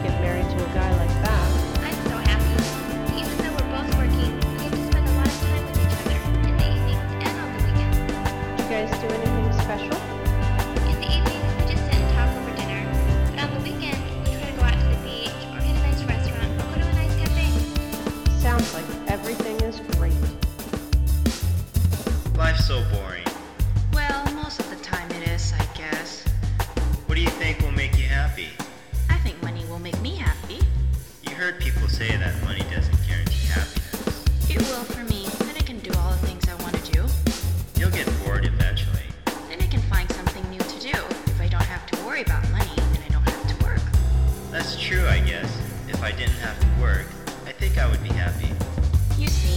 get married to a guy like that. I'm so happy. Even though we're both working, we get to spend a lot of time with each other in the evenings and on the weekends. Did you guys do anything special? In the evenings, we just sit and talk over dinner. But on the weekend, we try to go out to the beach or hit a nice restaurant or go to a nice cafe. Sounds like everything is great. Life's so boring. Well, most of the time it is, I guess. What do you think will make you happy? I think money will make me happy. You heard people say that money doesn't guarantee happiness. It will for me. Then I can do all the things I want to do. You'll get bored eventually. Then I can find something new to do. If I don't have to worry about money, then I don't have to work. That's true, I guess. If I didn't have to work, I think I would be happy. You see,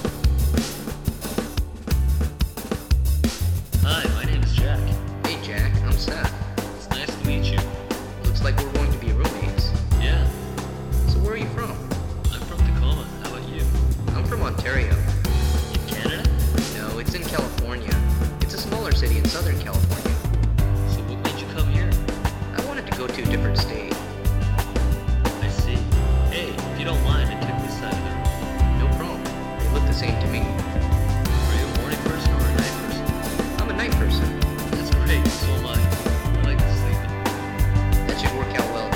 Hi, my name is Jack. Hey Jack, I'm Seth. It's nice to meet you. Looks like we're going to be roommates. Yeah, So where are you from? I'm from Tacoma. How about you? I'm from Ontario. In Canada? No, it's in California. It's a smaller city in Southern California. So what made you come here? I wanted to go to a different state. I see. Hey, if you don't mind, I took this side of the room. No problem. They look the same to me. Are you a morning person or a night person? I'm a night person. That's great, so am I. I like to sleep. That should work out well.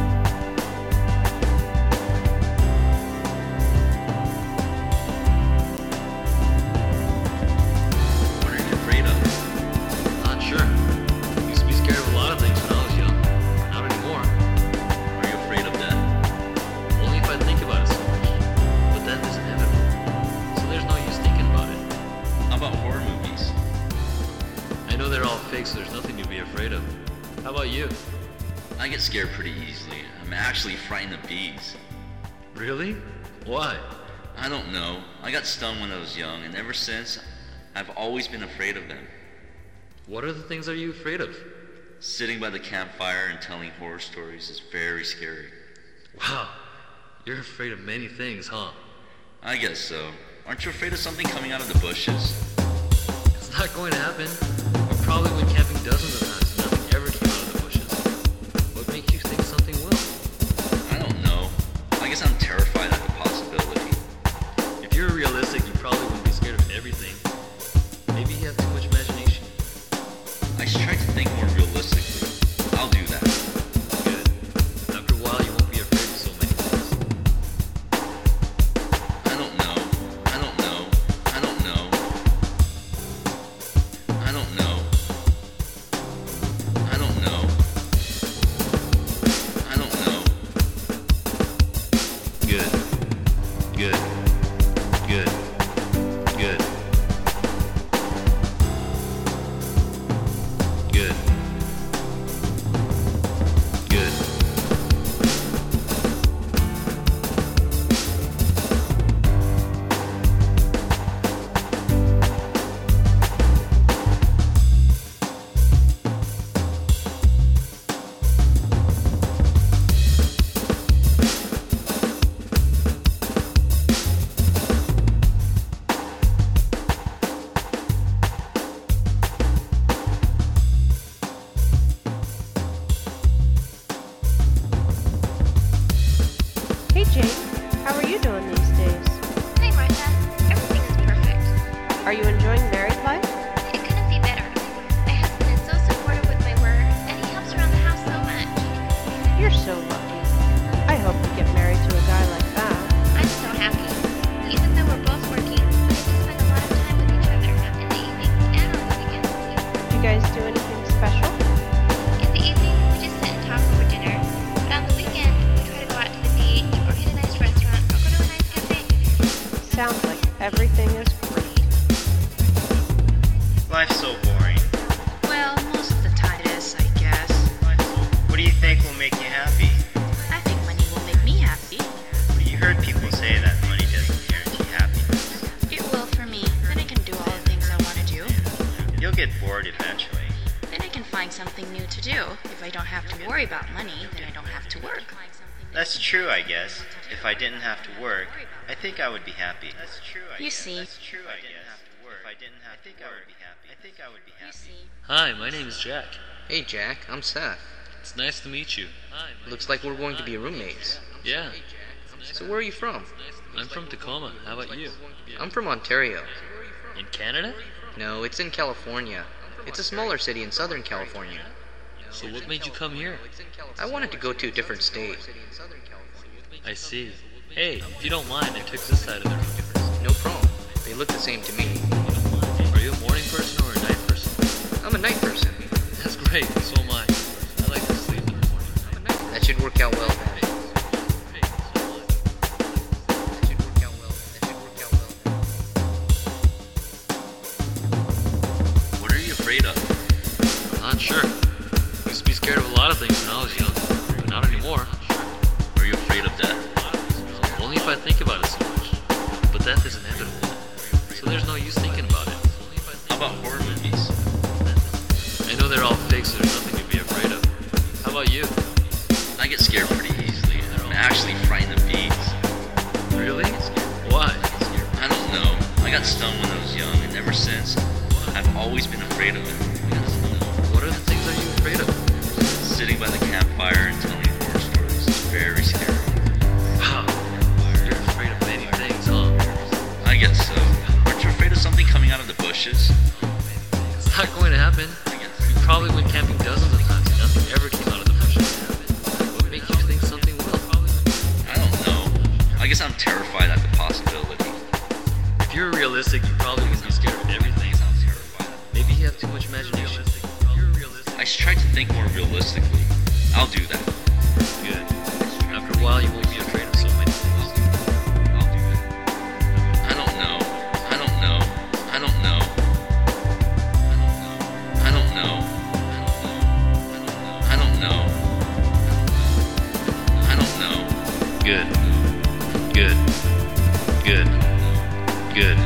What are you afraid of? Not sure. Used to be scared of a lot of things when I was young. Not anymore. Are you afraid of death? Only if I think about it so much. But death is inevitable. So there's no use thinking about it. How about horror movies? I know they're all fake, so there's nothing to be afraid of. How about you? I get scared pretty easily. I'm actually frightened of bees. Really? Why? I don't know. I got stung when I was young, and ever since, I've always been afraid of them. What are the things are you afraid of? Sitting by the campfire and telling horror stories is very scary. Wow, you're afraid of many things, huh? I guess so. Aren't you afraid of something coming out of the bushes? It's not going to happen. We probably went camping dozens of times and nothing ever came out of the bushes. What makes you think something will? I don't know. I guess I'm terrified at the possibility. If you're realistic, you probably wouldn't be scared of everything. Maybe you have too much imagination. I try to think more realistically. I'll do that. Good. After a while, you won't be afraid of so many things. I don't know. I don't know. I don't know. I don't know. I don't know. I don't know. Good. Good. Good. Good. Good. Good. Hey Jake, how are you doing these days? Hi, Martha. Everything is perfect. Are you enjoying married life? It couldn't be better. My husband is so supportive with my work, and he helps around the house so much. You're so lucky. I hope you get married to a guy like that. I'm so happy. Even though we're both working, we get to spend a lot of time with each other in the evenings and on the weekends. Did you guys do anything special? In the evenings, we just sit and talk over dinner. But on the weekend, we try to go out to the beach or hit a nice restaurant or go to a nice cafe. Sounds like everything is great. Life's so boring. well, most of the time it is, I guess. What do you think will make you happy? I think money will make me happy. You heard people say that money doesn't guarantee happiness. It will for me. Then I can do all the things I want to do. You'll get bored eventually. Then I can find something new to do. If I don't have to worry about money, then I don't have to work. That's true, I guess. If I didn't have to work, I think I would be happy. That's true, I You guess. see. That's true, I didn't have to work. If I didn't have to work, I think I would be happy. I think I would be You happy. see. Hi, my name is Jack. Hey Jack, I'm Seth. It's nice to meet you. Looks like we're going to be roommates. Yeah, So where are you from? I'm from Tacoma. How about you? I'm from Ontario. In Canada? No, it's in California. It's a smaller city in Southern California. So what made you come here? I wanted to go to a different state. I see. Hey, if you don't mind, I took this side of the room. No problem. They look the same to me. Are you a morning person or a night person? I'm a night person. That's great, so am I. I like to sleep in the morning. That should work out well then. What are you afraid of? I'm not sure. I used to be scared of a lot of things when I was young, but not anymore. Are you afraid of death? Only if I think about it so much. But death is inevitable, so there's no use thinking about it. How about horror movies? I know they're all fake, so there's nothing to be afraid of. How about you? I get scared pretty easily. I'm actually frightened of bees. Really? Why? I don't know. I got stung when I was young, and ever since, I've always been afraid of it. What other things are you afraid of? Sitting by the campfire and telling horror stories is very scary. Wow, you're afraid of many things, huh? I guess so. Aren't you afraid of something coming out of the bushes? It's not going to happen. You probably went camping dozens of times and nothing ever came out of the bushes. What makes you think something will? I don't know. I guess I'm terrified at the possibility. If you're realistic, you probably would be scared of everything. Maybe you have too much imagination. I should try to think more realistically. I'll do that. Good. After a while, you won't be afraid of so many things. I'll do that. I don't know. I don't know. I don't know. I don't know. I don't know. I don't know. Good. Good. Good. Good.